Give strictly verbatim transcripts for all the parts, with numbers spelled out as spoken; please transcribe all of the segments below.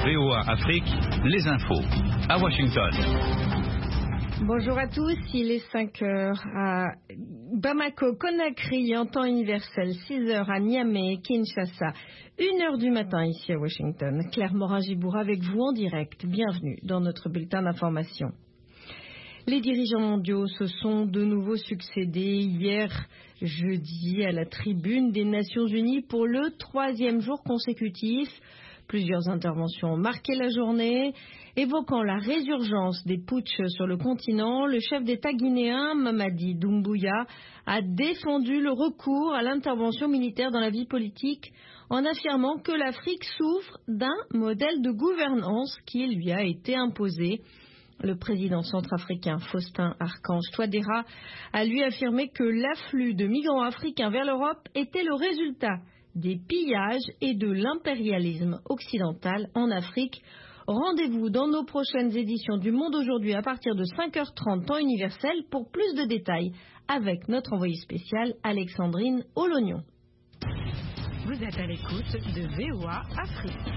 V O A Afrique, les infos à Washington. Bonjour à tous, il est cinq heures à Bamako, Conakry en temps universel, six heures à Niamey, Kinshasa, une heure du matin ici à Washington. Claire Morin-Gibour avec vous en direct. Bienvenue dans notre bulletin d'information. Les dirigeants mondiaux se sont de nouveau succédés hier jeudi à la tribune des Nations Unies pour le troisième jour consécutif. Plusieurs interventions ont marqué la journée. Évoquant la résurgence des putschs sur le continent, le chef d'État guinéen Mamadi Doumbouya a défendu le recours à l'intervention militaire dans la vie politique en affirmant que l'Afrique souffre d'un modèle de gouvernance qui lui a été imposé. Le président centrafricain Faustin Archange Touadéra a lui affirmé que l'afflux de migrants africains vers l'Europe était le résultat des pillages et de l'impérialisme occidental en Afrique. Rendez-vous dans nos prochaines éditions du Monde aujourd'hui à partir de cinq heures trente temps universel pour plus de détails avec notre envoyé spécial Alexandrine Olognon. Vous êtes à l'écoute de V O A Afrique.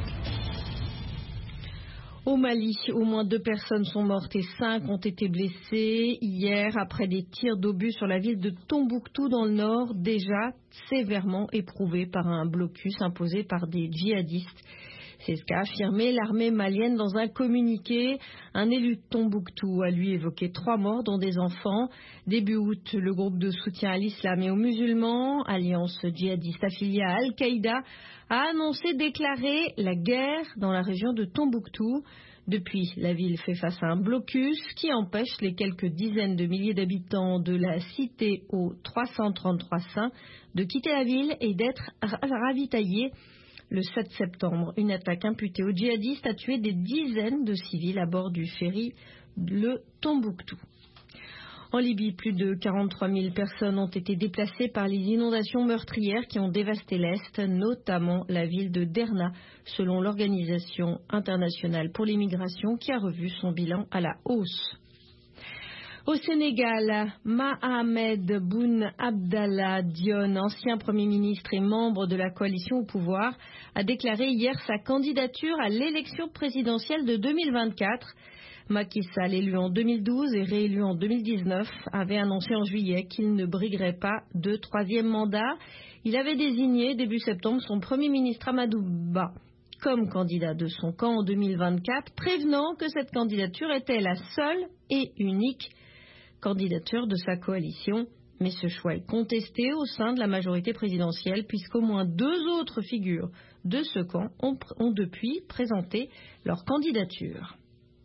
Au Mali, au moins deux personnes sont mortes et cinq ont été blessées hier après des tirs d'obus sur la ville de Tombouctou dans le nord, déjà sévèrement éprouvée par un blocus imposé par des djihadistes. C'est ce qu'a affirmé l'armée malienne dans un communiqué. Un élu de Tombouctou a lui évoqué trois morts, dont des enfants. Début août, le groupe de soutien à l'islam et aux musulmans, alliance djihadiste affiliée à Al-Qaïda, a annoncé déclarer la guerre dans la région de Tombouctou. Depuis, la ville fait face à un blocus qui empêche les quelques dizaines de milliers d'habitants de la cité aux trois cent trente-trois saints de quitter la ville et d'être ravitaillés. Le sept septembre, une attaque imputée aux djihadistes a tué des dizaines de civils à bord du ferry le Tombouctou. En Libye, plus de quarante-trois mille personnes ont été déplacées par les inondations meurtrières qui ont dévasté l'Est, notamment la ville de Derna, selon l'Organisation internationale pour les migrations qui a revu son bilan à la hausse. Au Sénégal, Mahamed Boun Abdallah Dionne, ancien Premier ministre et membre de la coalition au pouvoir, a déclaré hier sa candidature à l'élection présidentielle de deux mille vingt-quatre. Macky Sall, élu en deux mille douze et réélu en deux mille dix-neuf, avait annoncé en juillet qu'il ne briguerait pas de troisième mandat. Il avait désigné début septembre son Premier ministre Amadou Ba comme candidat de son camp en deux mille vingt-quatre, prévenant que cette candidature était la seule et unique candidature de sa coalition. Mais ce choix est contesté au sein de la majorité présidentielle puisqu'au moins deux autres figures de ce camp ont, ont depuis présenté leur candidature.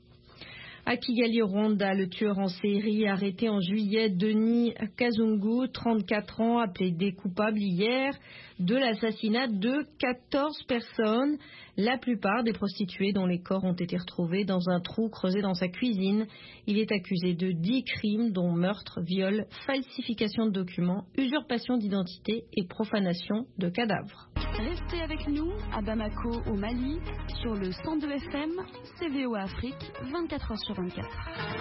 À Kigali, au Rwanda, le tueur en série arrêté en juillet, Denis Kazungu, trente-quatre ans, a plaidé coupable hier de l'assassinat de quatorze personnes, la plupart des prostituées dont les corps ont été retrouvés dans un trou creusé dans sa cuisine. Il est accusé de dix crimes dont meurtre, viol, falsification de documents, usurpation d'identité et profanation de cadavres. Restez avec nous à Bamako au Mali sur le cent deux F M, C V O A Afrique, vingt-quatre heures sur vingt-quatre.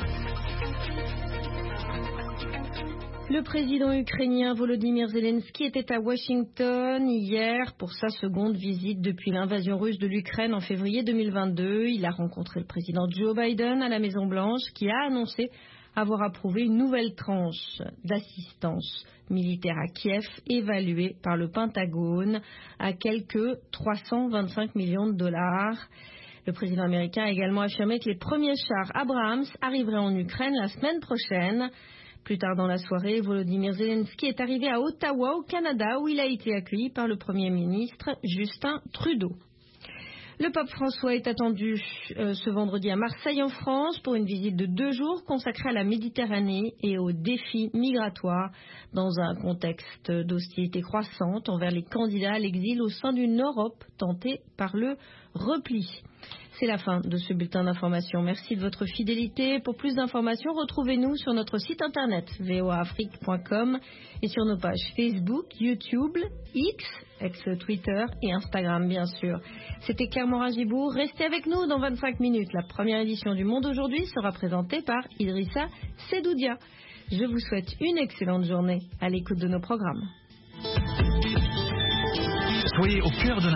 Le président ukrainien Volodymyr Zelensky était à Washington hier pour sa seconde visite depuis l'invasion russe de l'Ukraine en février deux mille vingt-deux. Il a rencontré le président Joe Biden à la Maison-Blanche qui a annoncé avoir approuvé une nouvelle tranche d'assistance militaire à Kiev évaluée par le Pentagone à quelque trois cent vingt-cinq millions de dollars. Le président américain a également affirmé que les premiers chars Abrams arriveraient en Ukraine la semaine prochaine. Plus tard dans la soirée, Volodymyr Zelensky est arrivé à Ottawa, au Canada, où il a été accueilli par le Premier ministre Justin Trudeau. Le pape François est attendu euh, ce vendredi à Marseille en France pour une visite de deux jours consacrée à la Méditerranée et aux défis migratoires dans un contexte d'hostilité croissante envers les candidats à l'exil au sein d'une Europe tentée par le repli. C'est la fin de ce bulletin d'information. Merci de votre fidélité. Pour plus d'informations, retrouvez-nous sur notre site internet v o a afrique point com et sur nos pages Facebook, YouTube, X, ex-Twitter et Instagram bien sûr. C'était Claire Morin-Gibour. Restez avec nous dans vingt-cinq minutes. La première édition du Monde aujourd'hui sera présentée par Idrissa Sedoudia. Je vous souhaite une excellente journée à l'écoute de nos programmes. Soyez au cœur de